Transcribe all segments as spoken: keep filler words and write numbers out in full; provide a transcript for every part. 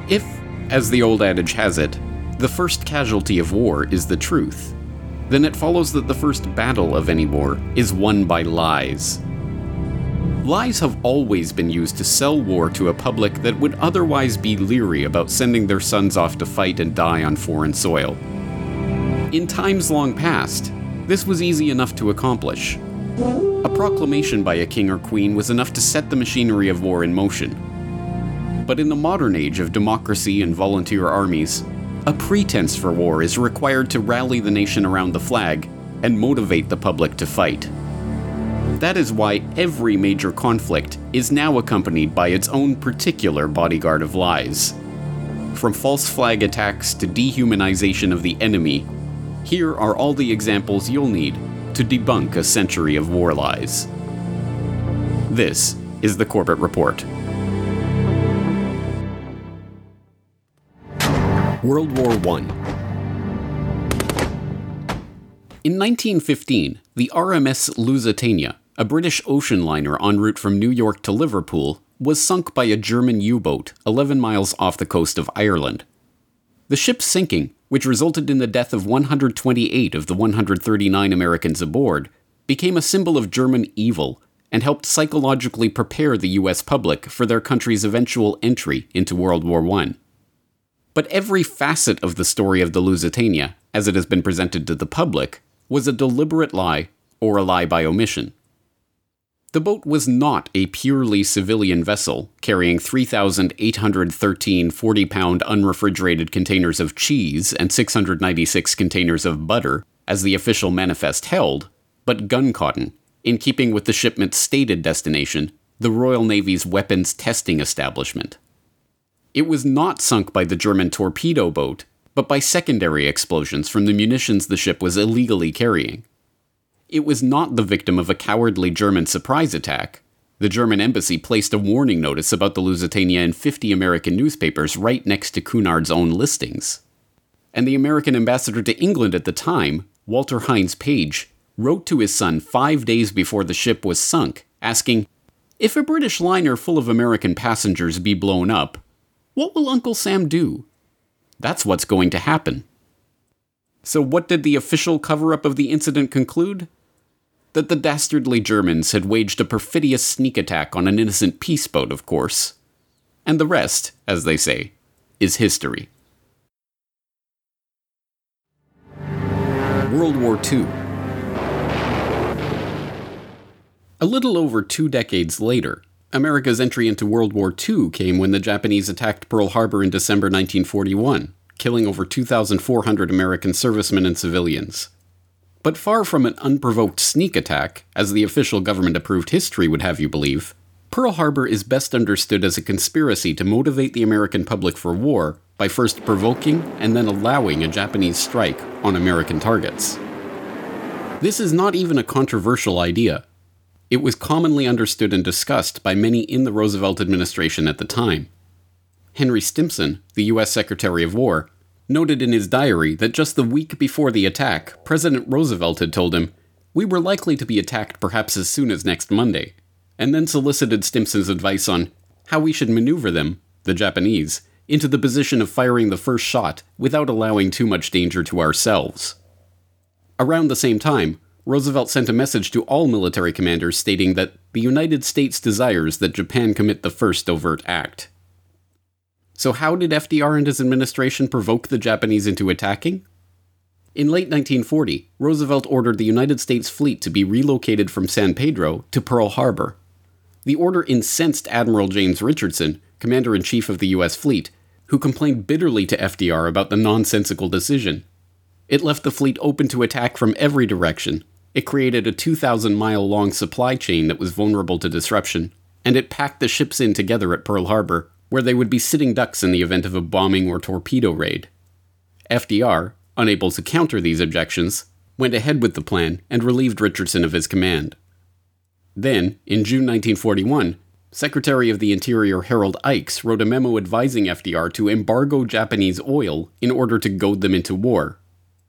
If, as the old adage has it, the first casualty of war is the truth, then it follows that the first battle of any war is won by lies. Lies have always been used to sell war to a public that would otherwise be leery about sending their sons off to fight and die on foreign soil. In times long past, this was easy enough to accomplish. A proclamation by a king or queen was enough to set the machinery of war in motion. But in the modern age of democracy and volunteer armies, a pretense for war is required to rally the nation around the flag and motivate the public to fight. That is why every major conflict is now accompanied by its own particular bodyguard of lies. From false flag attacks to dehumanization of the enemy, here are all the examples you'll need to debunk a century of war lies. This is the Corbett Report. World War One. In nineteen fifteen, the R M S Lusitania, a British ocean liner en route from New York to Liverpool, was sunk by a German U-boat eleven miles off the coast of Ireland. The ship's sinking, which resulted in the death of one hundred twenty-eight of the one hundred thirty-nine Americans aboard, became a symbol of German evil and helped psychologically prepare the U S public for their country's eventual entry into World War One. But every facet of the story of the Lusitania, as it has been presented to the public, was a deliberate lie or a lie by omission. The boat was not a purely civilian vessel carrying three thousand eight hundred thirteen forty-pound unrefrigerated containers of cheese and six hundred ninety-six containers of butter, as the official manifest held, but gun cotton, in keeping with the shipment's stated destination, the Royal Navy's weapons testing establishment. It was not sunk by the German torpedo boat, but by secondary explosions from the munitions the ship was illegally carrying. It was not the victim of a cowardly German surprise attack. The German embassy placed a warning notice about the Lusitania in fifty American newspapers right next to Cunard's own listings. And the American ambassador to England at the time, Walter Hines Page, wrote to his son five days before the ship was sunk, asking, "If a British liner full of American passengers be blown up, what will Uncle Sam do? That's what's going to happen." So what did the official cover-up of the incident conclude? That the dastardly Germans had waged a perfidious sneak attack on an innocent peace boat, of course. And the rest, as they say, is history. World War Two. A little over two decades later, America's entry into World War Two came when the Japanese attacked Pearl Harbor in December nineteen forty-one, killing over two thousand four hundred American servicemen and civilians. But far from an unprovoked sneak attack, as the official government-approved history would have you believe, Pearl Harbor is best understood as a conspiracy to motivate the American public for war by first provoking and then allowing a Japanese strike on American targets. This is not even a controversial idea. It was commonly understood and discussed by many in the Roosevelt administration at the time. Henry Stimson, the U S Secretary of War, noted in his diary that just the week before the attack, President Roosevelt had told him, "We were likely to be attacked perhaps as soon as next Monday," and then solicited Stimson's advice on how we should maneuver them, the Japanese, into the position of firing the first shot without allowing too much danger to ourselves. Around the same time, Roosevelt sent a message to all military commanders stating that the United States desires that Japan commit the first overt act. So how did F D R and his administration provoke the Japanese into attacking? In late nineteen forty, Roosevelt ordered the United States fleet to be relocated from San Pedro to Pearl Harbor. The order incensed Admiral James Richardson, Commander-in-Chief of the U S fleet, who complained bitterly to F D R about the nonsensical decision. It left the fleet open to attack from every direction. It created a two thousand mile long supply chain that was vulnerable to disruption, and it packed the ships in together at Pearl Harbor, where they would be sitting ducks in the event of a bombing or torpedo raid. F D R, unable to counter these objections, went ahead with the plan and relieved Richardson of his command. Then, in June nineteen forty-one, Secretary of the Interior Harold Ikes wrote a memo advising F D R to embargo Japanese oil in order to goad them into war.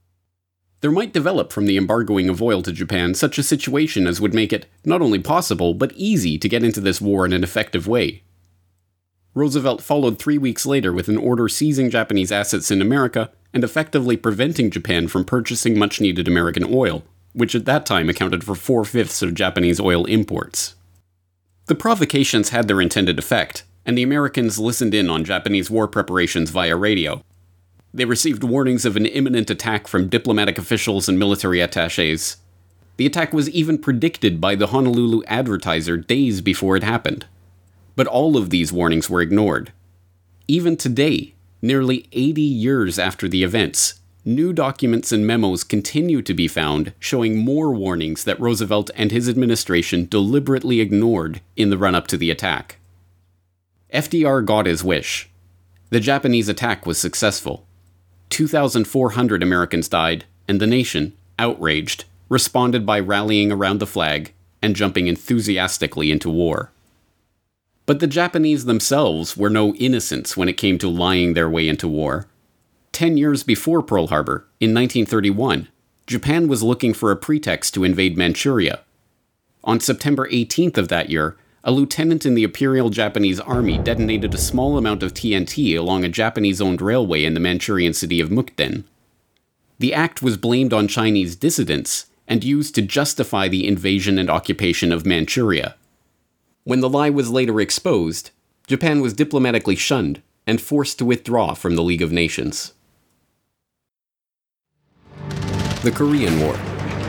There might develop from the embargoing of oil to Japan such a situation as would make it not only possible, but easy to get into this war in an effective way. Roosevelt followed three weeks later with an order seizing Japanese assets in America and effectively preventing Japan from purchasing much-needed American oil, which at that time accounted for four-fifths of Japanese oil imports. The provocations had their intended effect, and the Americans listened in on Japanese war preparations via radio. They received warnings of an imminent attack from diplomatic officials and military attachés. The attack was even predicted by the Honolulu Advertiser days before it happened. But all of these warnings were ignored. Even today, nearly eighty years after the events, new documents and memos continue to be found showing more warnings that Roosevelt and his administration deliberately ignored in the run-up to the attack. F D R got his wish. The Japanese attack was successful. two thousand four hundred Americans died, and the nation, outraged, responded by rallying around the flag and jumping enthusiastically into war. But the Japanese themselves were no innocents when it came to lying their way into war. Ten years before Pearl Harbor, in nineteen thirty-one, Japan was looking for a pretext to invade Manchuria. On September eighteenth of that year, a lieutenant in the Imperial Japanese Army detonated a small amount of T N T along a Japanese-owned railway in the Manchurian city of Mukden. The act was blamed on Chinese dissidents and used to justify the invasion and occupation of Manchuria. When the lie was later exposed, Japan was diplomatically shunned and forced to withdraw from the League of Nations. The Korean War.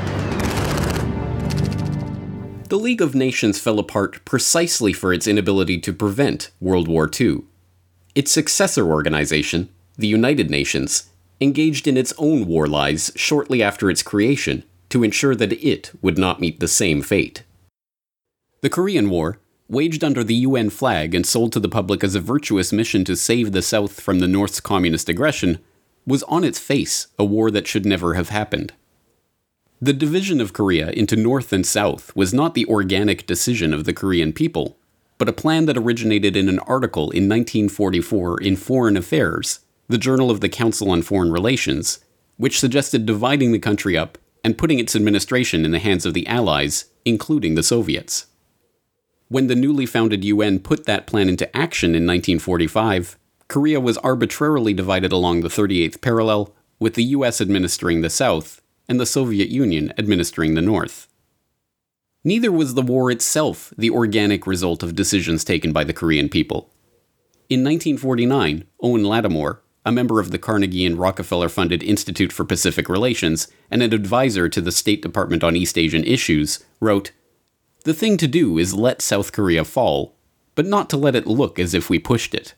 The League of Nations fell apart precisely for its inability to prevent World War Two. Its successor organization, the United Nations, engaged in its own war lies shortly after its creation to ensure that it would not meet the same fate. The Korean War, waged under the U N flag and sold to the public as a virtuous mission to save the South from the North's communist aggression, was on its face a war that should never have happened. The division of Korea into North and South was not the organic decision of the Korean people, but a plan that originated in an article in nineteen forty-four in Foreign Affairs, the Journal of the Council on Foreign Relations, which suggested dividing the country up and putting its administration in the hands of the Allies, including the Soviets. When the newly founded U N put that plan into action in nineteen forty-five, Korea was arbitrarily divided along the thirty-eighth parallel, with the U S administering the South and the Soviet Union administering the North. Neither was the war itself the organic result of decisions taken by the Korean people. In nineteen forty-nine, Owen Lattimore, a member of the Carnegie and Rockefeller-funded Institute for Pacific Relations and an advisor to the State Department on East Asian issues, wrote, "The thing to do is let South Korea fall, but not to let it look as if we pushed it."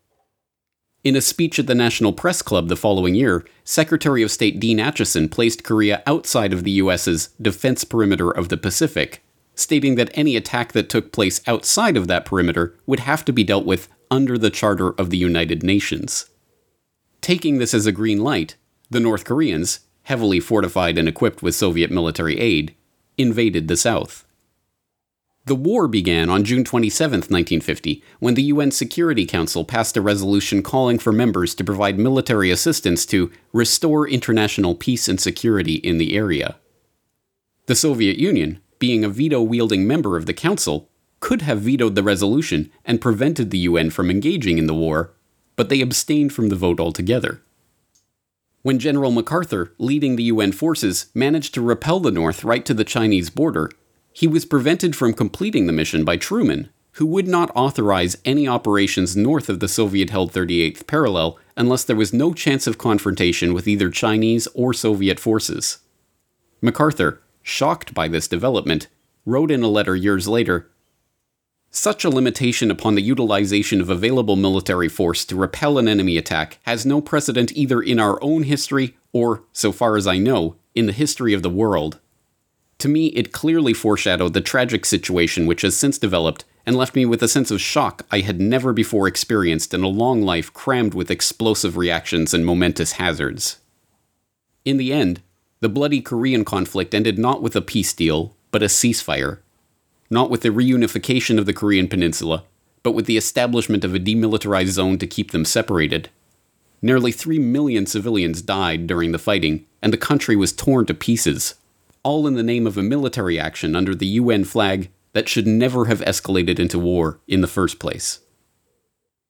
In a speech at the National Press Club the following year, Secretary of State Dean Acheson placed Korea outside of the U S's defense perimeter of the Pacific, stating that any attack that took place outside of that perimeter would have to be dealt with under the Charter of the United Nations. Taking this as a green light, the North Koreans, heavily fortified and equipped with Soviet military aid, invaded the South. The war began on June twenty-seventh, nineteen fifty, when the U N Security Council passed a resolution calling for members to provide military assistance to restore international peace and security in the area. The Soviet Union, being a veto-wielding member of the Council, could have vetoed the resolution and prevented the U N from engaging in the war, but they abstained from the vote altogether. When General MacArthur, leading the U N forces, managed to repel the North right to the Chinese border, he was prevented from completing the mission by Truman, who would not authorize any operations north of the Soviet-held thirty-eighth parallel unless there was no chance of confrontation with either Chinese or Soviet forces. MacArthur, shocked by this development, wrote in a letter years later, "Such a limitation upon the utilization of available military force to repel an enemy attack has no precedent either in our own history or, so far as I know, in the history of the world. To me, it clearly foreshadowed the tragic situation which has since developed and left me with a sense of shock I had never before experienced in a long life crammed with explosive reactions and momentous hazards." In the end, the bloody Korean conflict ended not with a peace deal, but a ceasefire. Not with the reunification of the Korean peninsula, but with the establishment of a demilitarized zone to keep them separated. Nearly three million civilians died during the fighting, and the country was torn to pieces, all in the name of a military action under the U N flag that should never have escalated into war in the first place.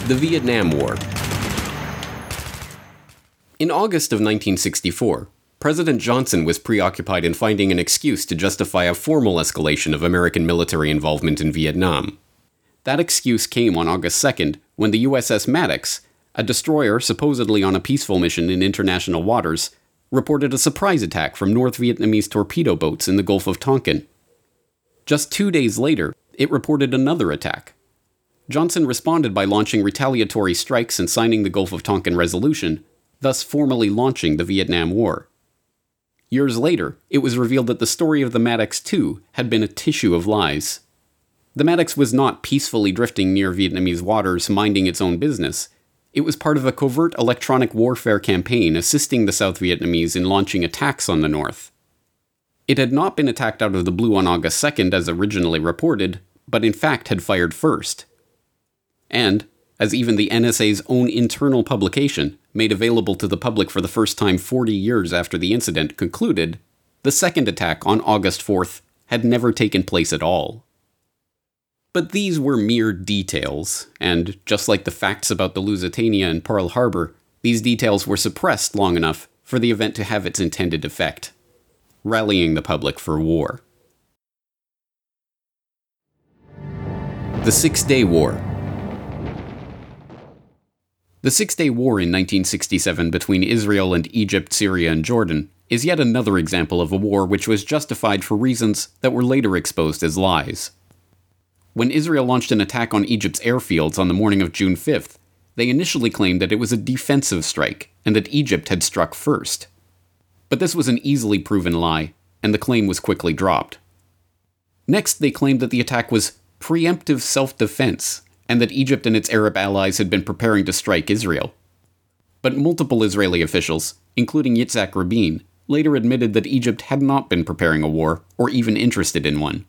The Vietnam War. In August of nineteen sixty-four, President Johnson was preoccupied in finding an excuse to justify a formal escalation of American military involvement in Vietnam. That excuse came on August second, when the U S S Maddox, a destroyer supposedly on a peaceful mission in international waters, reported a surprise attack from North Vietnamese torpedo boats in the Gulf of Tonkin. Just two days later, it reported another attack. Johnson responded by launching retaliatory strikes and signing the Gulf of Tonkin Resolution, thus formally launching the Vietnam War. Years later, it was revealed that the story of the Maddox two had been a tissue of lies. The Maddox was not peacefully drifting near Vietnamese waters, minding its own business. It was part of a covert electronic warfare campaign assisting the South Vietnamese in launching attacks on the North. It had not been attacked out of the blue on August second as originally reported, but in fact had fired first. And, as even the N S A's own internal publication, made available to the public for the first time forty years after the incident, concluded, the second attack on August fourth had never taken place at all. But these were mere details, and just like the facts about the Lusitania and Pearl Harbor, these details were suppressed long enough for the event to have its intended effect, rallying the public for war. The Six-Day War. The Six-Day War in nineteen sixty-seven between Israel and Egypt, Syria, and Jordan is yet another example of a war which was justified for reasons that were later exposed as lies. When Israel launched an attack on Egypt's airfields on the morning of June fifth, they initially claimed that it was a defensive strike and that Egypt had struck first. But this was an easily proven lie, and the claim was quickly dropped. Next, they claimed that the attack was preemptive self-defense, and that Egypt and its Arab allies had been preparing to strike Israel. But multiple Israeli officials, including Yitzhak Rabin, later admitted that Egypt had not been preparing a war, or even interested in one.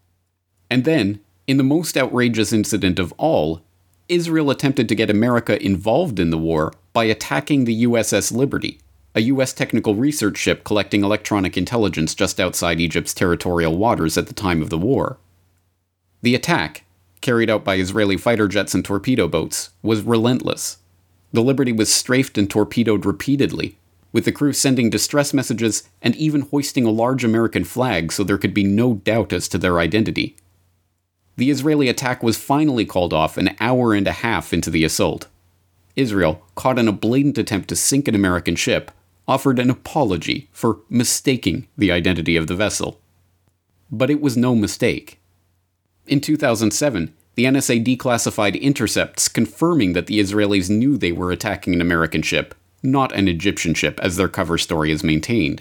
And then, in the most outrageous incident of all, Israel attempted to get America involved in the war by attacking the U S S Liberty, a U S technical research ship collecting electronic intelligence just outside Egypt's territorial waters at the time of the war. The attack, carried out by Israeli fighter jets and torpedo boats, was relentless. The Liberty was strafed and torpedoed repeatedly, with the crew sending distress messages and even hoisting a large American flag so there could be no doubt as to their identity. The Israeli attack was finally called off an hour and a half into the assault. Israel, caught in a blatant attempt to sink an American ship, offered an apology for mistaking the identity of the vessel. But it was no mistake. In two thousand seven, the N S A declassified intercepts confirming that the Israelis knew they were attacking an American ship, not an Egyptian ship as their cover story is maintained.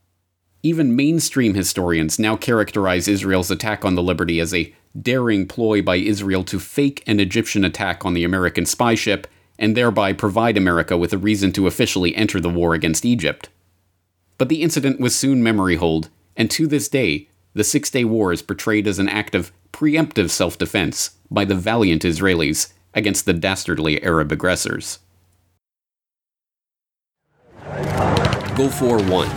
Even mainstream historians now characterize Israel's attack on the Liberty as a daring ploy by Israel to fake an Egyptian attack on the American spy ship and thereby provide America with a reason to officially enter the war against Egypt. But the incident was soon memory hold, and to this day, the Six-Day War is portrayed as an act of preemptive self-defense by the valiant Israelis against the dastardly Arab aggressors. Gulf War One.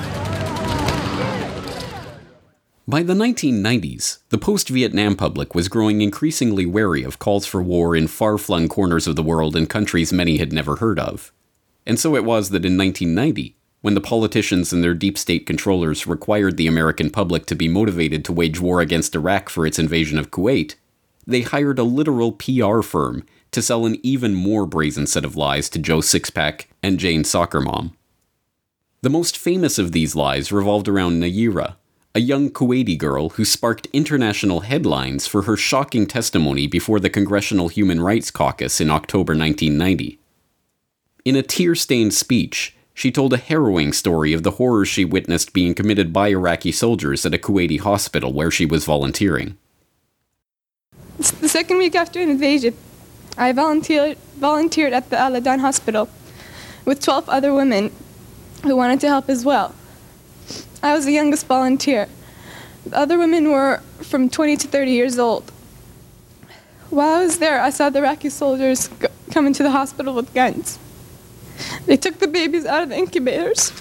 By the nineteen nineties, the post-Vietnam public was growing increasingly wary of calls for war in far-flung corners of the world in countries many had never heard of. And so it was that in nineteen ninety, when the politicians and their deep state controllers required the American public to be motivated to wage war against Iraq for its invasion of Kuwait, they hired a literal P R firm to sell an even more brazen set of lies to Joe Sixpack and Jane Soccer Mom. The most famous of these lies revolved around Nayirah, a young Kuwaiti girl who sparked international headlines for her shocking testimony before the Congressional Human Rights Caucus in October nineteen ninety. In a tear-stained speech, she told a harrowing story of the horrors she witnessed being committed by Iraqi soldiers at a Kuwaiti hospital where she was volunteering. It's the second week after an invasion. I volunteered, volunteered at the Al-Adan hospital with twelve other women who wanted to help as well. I was the youngest volunteer. The other women were from twenty to thirty years old. While I was there, I saw the Iraqi soldiers go- come into the hospital with guns. They took the babies out of the incubators,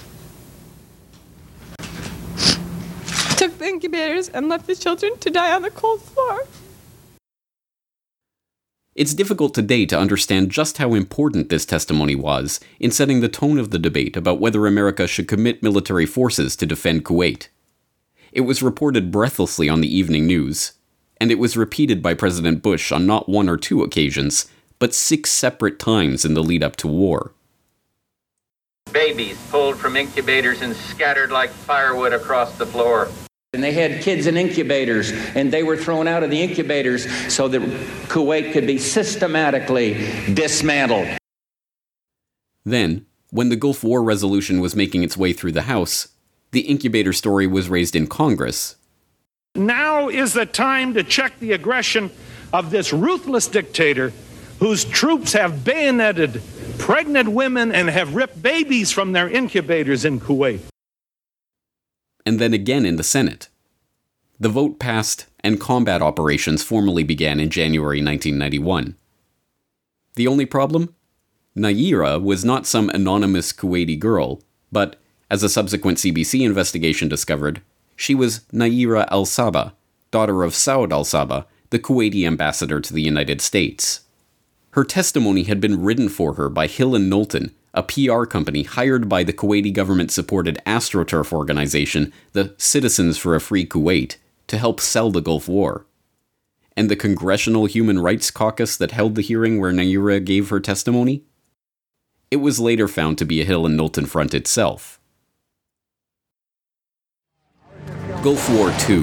took the incubators and left the children to die on the cold floor. It's difficult today to understand just how important this testimony was in setting the tone of the debate about whether America should commit military forces to defend Kuwait. It was reported breathlessly on the evening news, and it was repeated by President Bush on not one or two occasions, but six separate times in the lead-up to war. Babies pulled from incubators and scattered like firewood across the floor. And they had kids in incubators, and they were thrown out of the incubators so that Kuwait could be systematically dismantled. Then, when the Gulf War resolution was making its way through the House, the incubator story was raised in Congress. Now is the time to check the aggression of this ruthless dictator whose troops have bayoneted pregnant women and have ripped babies from their incubators in Kuwait. And then again in the Senate. The vote passed, and combat operations formally began in January nineteen ninety-one. The only problem? Nayirah was not some anonymous Kuwaiti girl, but, as a subsequent C B C investigation discovered, she was Nayirah al-Sabah, daughter of Saud al-Sabah, the Kuwaiti ambassador to the United States. Her testimony had been written for her by Hill and Knowlton, a P R company hired by the Kuwaiti government-supported AstroTurf organization, the Citizens for a Free Kuwait, to help sell the Gulf War. And the Congressional Human Rights Caucus that held the hearing where Nayirah gave her testimony? It was later found to be a Hill and Knowlton front itself. Gulf War Two.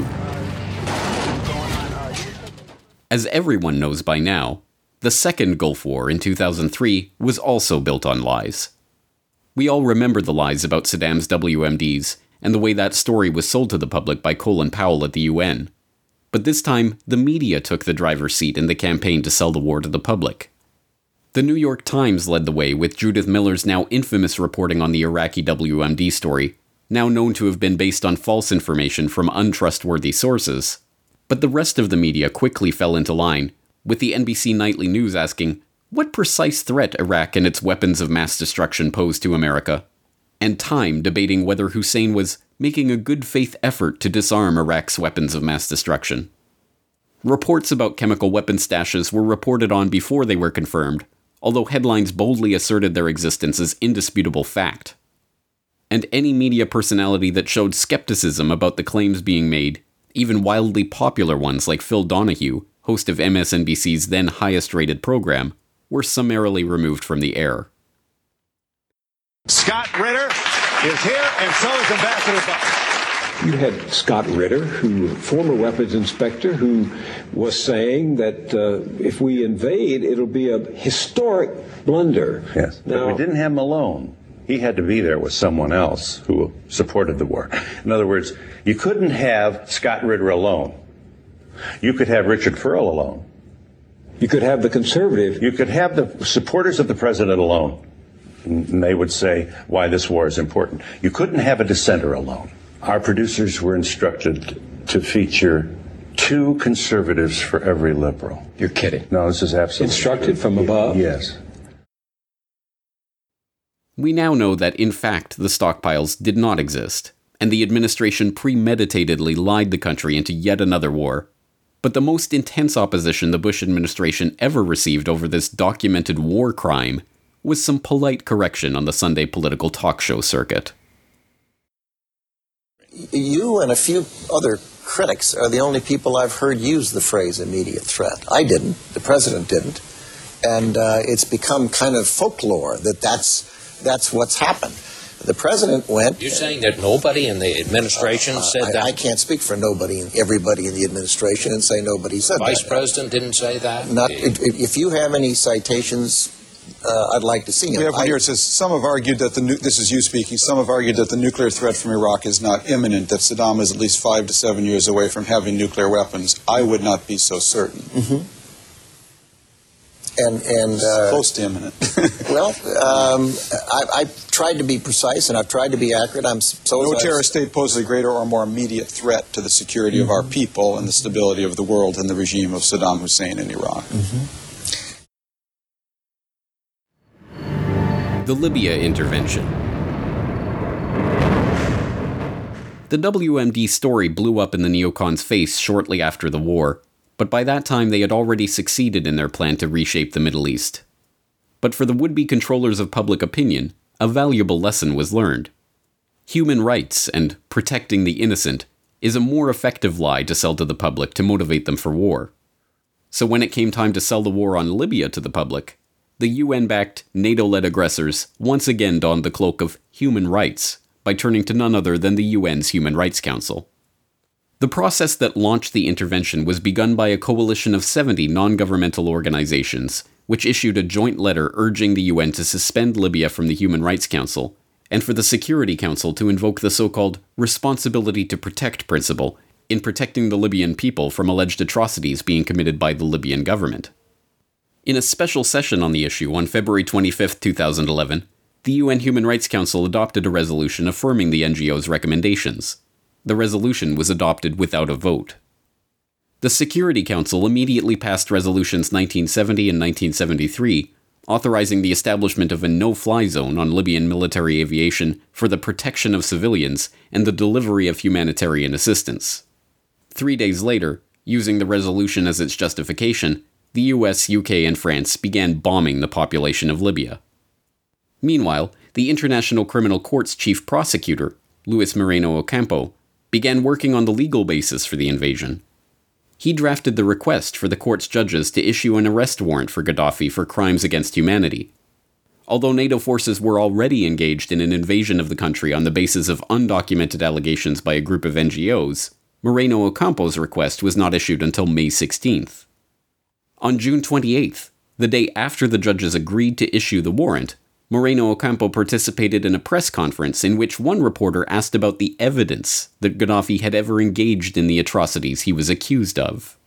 As everyone knows by now, the second Gulf War in two thousand three was also built on lies. We all remember the lies about Saddam's W M Ds and the way that story was sold to the public by Colin Powell at the U N. But this time, the media took the driver's seat in the campaign to sell the war to the public. The New York Times led the way with Judith Miller's now infamous reporting on the Iraqi W M D story, now known to have been based on false information from untrustworthy sources. But the rest of the media quickly fell into line, with the N B C Nightly News asking, what precise threat Iraq and its weapons of mass destruction pose to America? And Time debating whether Hussein was making a good faith effort to disarm Iraq's weapons of mass destruction. Reports about chemical weapon stashes were reported on before they were confirmed, although headlines boldly asserted their existence as indisputable fact. And any media personality that showed skepticism about the claims being made, even wildly popular ones like Phil Donahue, host of M S N B C's then highest-rated program, were summarily removed from the air. Scott Ritter is here, and so is Ambassador Buck. You had Scott Ritter, who former weapons inspector, who was saying that uh, if we invade, it'll be a historic blunder. Yes, now, but we didn't have Malone. He had to be there with someone else who supported the war. In other words, you couldn't have Scott Ritter alone. You could have Richard Furl alone. You could have the conservative. You could have the supporters of the president alone. And they would say why this war is important. You couldn't have a dissenter alone. Our producers were instructed to feature two conservatives for every liberal. You're kidding. No, this is absolutely Instructed true. from above? Yes. We now know that, in fact, the stockpiles did not exist, and the administration premeditatedly lied the country into yet another war. But the most intense opposition the Bush administration ever received over this documented war crime was some polite correction on the Sunday political talk show circuit. You and a few other critics are the only people I've heard use the phrase immediate threat. I didn't. The president didn't. And uh, it's become kind of folklore that that's, that's what's happened. The president went... You're saying that nobody in the administration uh, said I, that? I can't speak for nobody and everybody in the administration and say nobody said Vice that. Vice President didn't say that? Not, if, if you have any citations, uh, I'd like to see them. We have one I, here. It says, some have argued that the, nu- this is you speaking, some have argued that the nuclear threat from Iraq is not imminent, that Saddam is at least five to seven years away from having nuclear weapons. I would not be so certain. Mm-hmm. And, and uh, close to imminent. Well, um, I, I've tried to be precise and I've tried to be accurate. I'm so No terrorist state poses a greater or more immediate threat to the security mm-hmm. of our people and the stability of the world than the regime of Saddam Hussein in Iraq. Mm-hmm. The Libya intervention. The W M D story blew up in the neocons' face shortly after the war, but by that time they had already succeeded in their plan to reshape the Middle East. But for the would-be controllers of public opinion, a valuable lesson was learned. Human rights and protecting the innocent is a more effective lie to sell to the public to motivate them for war. So when it came time to sell the war on Libya to the public, the U N-backed, NATO-led aggressors once again donned the cloak of human rights by turning to none other than the U N's Human Rights Council. The process that launched the intervention was begun by a coalition of seventy non-governmental organizations, which issued a joint letter urging the U N to suspend Libya from the Human Rights Council, and for the Security Council to invoke the so-called responsibility to protect principle in protecting the Libyan people from alleged atrocities being committed by the Libyan government. In a special session on the issue on February twenty-fifth, two thousand eleven, the U N Human Rights Council adopted a resolution affirming the N G O's recommendations. The resolution was adopted without a vote. The Security Council immediately passed resolutions nineteen seventy and nineteen seventy-three, authorizing the establishment of a no-fly zone on Libyan military aviation for the protection of civilians and the delivery of humanitarian assistance. Three days later, using the resolution as its justification, the U S, U K, and France began bombing the population of Libya. Meanwhile, the International Criminal Court's chief prosecutor, Luis Moreno Ocampo, began working on the legal basis for the invasion. He drafted the request for the court's judges to issue an arrest warrant for Gaddafi for crimes against humanity. Although NATO forces were already engaged in an invasion of the country on the basis of undocumented allegations by a group of N G Os, Moreno Ocampo's request was not issued until May sixteenth. On June twenty-eighth, the day after the judges agreed to issue the warrant, Moreno Ocampo participated in a press conference in which one reporter asked about the evidence that Gaddafi had ever engaged in the atrocities he was accused of.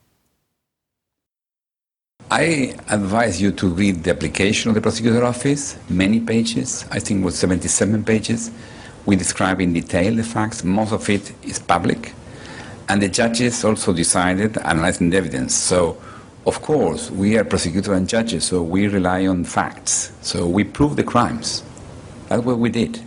I advise you to read the application of the prosecutor's office, many pages, I think it was seventy-seven pages. We describe in detail the facts, most of it is public, and the judges also decided analyzing the evidence. So, of course, we are prosecutors and judges, so we rely on facts. So we prove the crimes. That's what we did.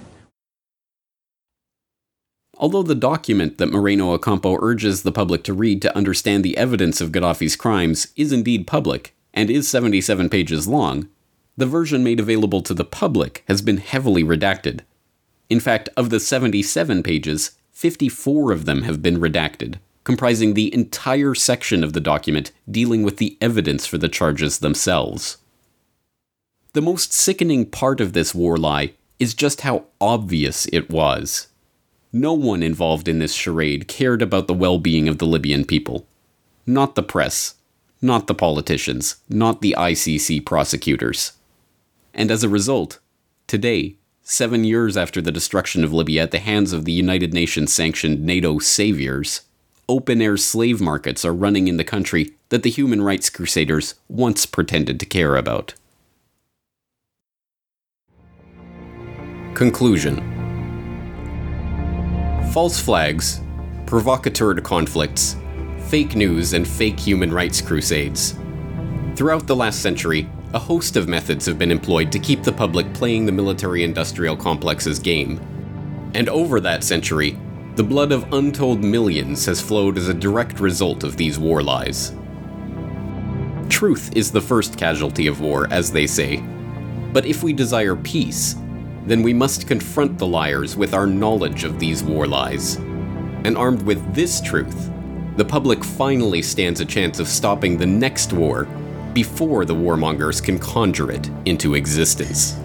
Although the document that Moreno Ocampo urges the public to read to understand the evidence of Gaddafi's crimes is indeed public, and is seventy-seven pages long, the version made available to the public has been heavily redacted. In fact, of the seventy-seven pages, fifty-four of them have been redacted, comprising the entire section of the document dealing with the evidence for the charges themselves. The most sickening part of this war lie is just how obvious it was. No one involved in this charade cared about the well-being of the Libyan people. Not the press, not the politicians, not the I C C prosecutors. And as a result, today, seven years after the destruction of Libya at the hands of the United Nations-sanctioned NATO saviors, open-air slave markets are running in the country that the human rights crusaders once pretended to care about. Conclusion. False flags, provocateur conflicts, fake news, and fake human rights crusades. Throughout the last century, a host of methods have been employed to keep the public playing the military-industrial complex's game. And over that century, the blood of untold millions has flowed as a direct result of these war lies. Truth is the first casualty of war, as they say. But if we desire peace, then we must confront the liars with our knowledge of these war lies. And armed with this truth, the public finally stands a chance of stopping the next war before the warmongers can conjure it into existence.